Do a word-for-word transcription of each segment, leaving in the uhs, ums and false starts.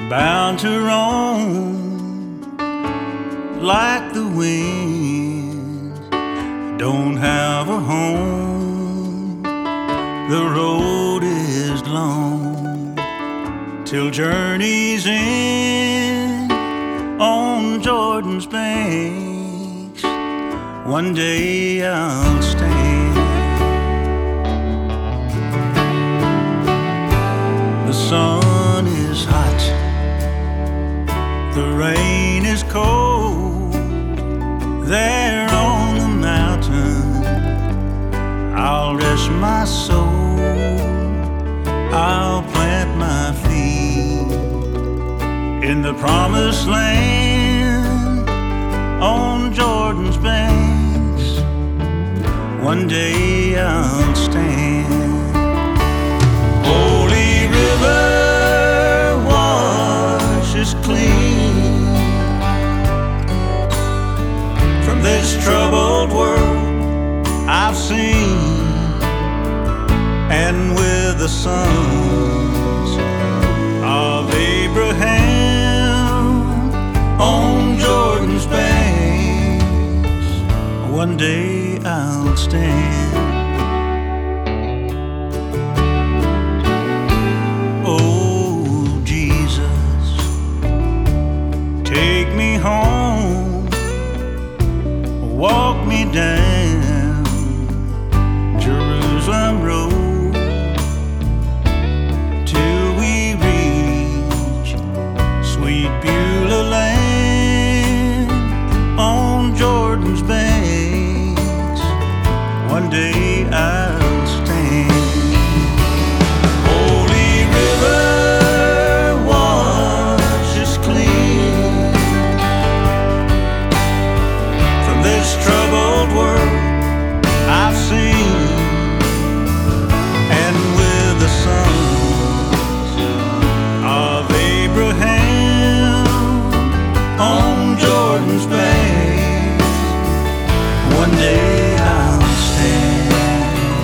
bound to roam like the wind, don't have a home. The road is long till journey's end on Jordan's banks. One day I'll stand. The sun is hot, the rain is cold. There on the mountain I'll rest my soul. I'll plant my feet in the promised land on Jordan's banks. One day I'll stand. Holy river washes clean from this troubled world I've seen, and with the sons of Abraham on Jordan's banks, one day I'll stand. Oh Jesus, take me home, walk me down Jerusalem road till we reach sweet Beulah land on Jordan's banks. One day I'll stand. Holy river washes clean from this troubled world I've seen, and with the sons of Abraham on Jordan's banks, one day I'll stand.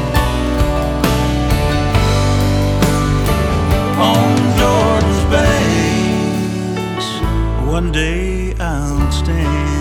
On Jordan's banks, one day I'll stand.